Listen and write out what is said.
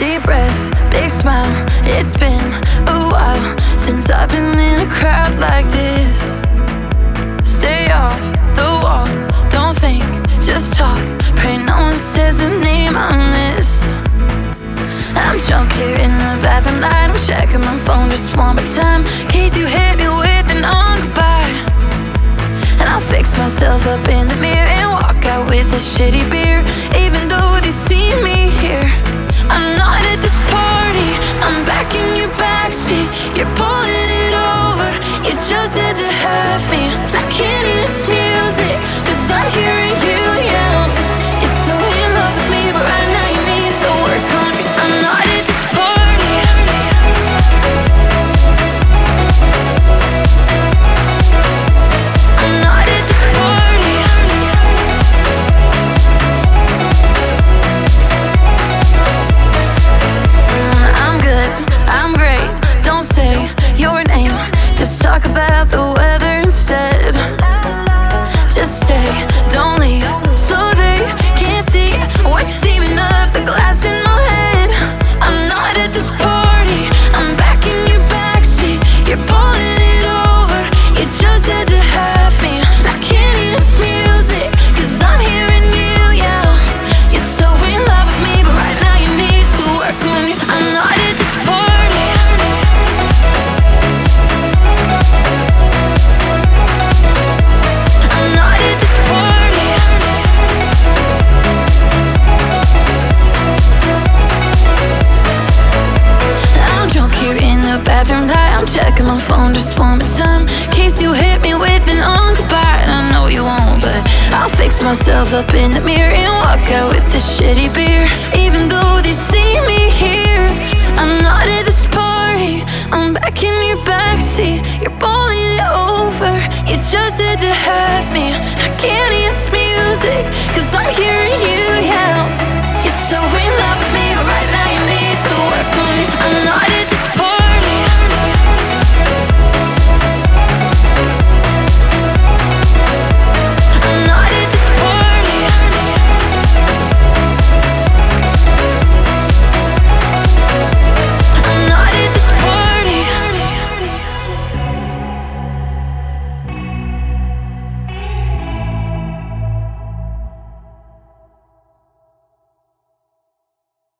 Deep breath, big smile. It's been a while since I've been in a crowd like this. Stay off the wall, don't think, just talk. Pray no one says the name I miss. I'm drunk here in the bathroom light. I'm checking my phone just one more time, in case you hit me with an on goodbye. And I'll fix myself up in the mirror and walk out with a shitty beer. Even though they see me here, I'm not at this party. I'm back in your backseat. You're pulling it over. You just had to have me. I can't hear this music, 'cause I'm hearing you yell. You're so in love with me, but right now you need to work on yourself. I'm not at this party. I'm not at this party. I'm good, I'm great. Don't say your name, just talk about the weather instead. Just stay, don't leave, so they can't see what's steaming up the glass in my head. I'm not at this party. I'm back in your backseat. You're pulling it over. You just had to have me. I can't hear this music, 'cause I'm hearing you yell. You're so in love with me, but right now you need to work on yourself. I'm not at this party. I'm not at this party. I'm drunk here in the bathroom light. I'm checking my phone just one more time, in case you hit me with an on goodbye. And I know you won't, but I'll fix myself up in the mirror and walk out with this shitty beer. Even though they see me here, I'm not at this party. I'm back in your backseat. You're pulling it over. You just had to have me. I can't hear this music,